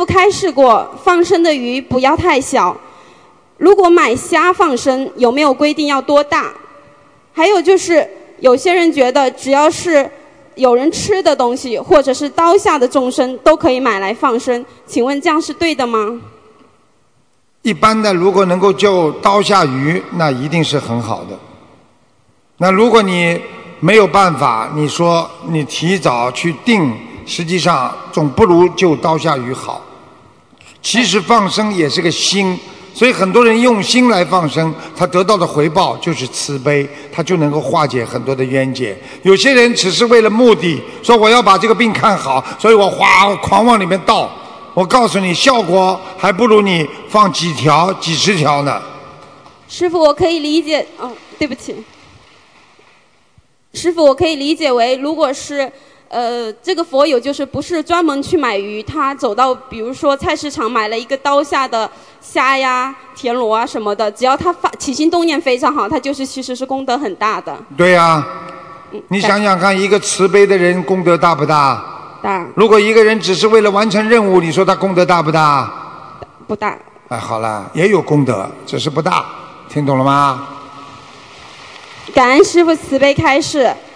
父开示过，放生的鱼不要太小。如果买虾放生，有没有规定要多大？还有就是，有些人觉得只要是有人吃的东西，或者是刀下的众生，都可以买来放生。请问这样是对的吗？ 一般的，如果能够救刀下鱼，那一定是很好的。那如果你没有办法，你说你提早去定，实际上总不如救刀下鱼好。其实放生也是个心，所以很多人用心来放生，他得到的回报就是慈悲，他就能够化解很多的冤结。有些人只是为了目的，说我要把这个病看好，所以我狂往里面倒。我告诉你，效果还不如你放几条、几十条呢。 师父，我可以理解，对不起。师父，我可以理解为，如果是这个佛友就是不是专门去买鱼，他走到比如说菜市场买了一个刀下的虾呀、田螺啊什么的，只要他起心动念非常好，他就是其实是功德很大的。 对呀，你想想看，一个慈悲的人功德大不大？ 大。 如果一个人只是为了完成任务，你说他功德大不大？ 不大。 哎，好了，也有功德，只是不大，听懂了吗？ 感恩师父慈悲开示。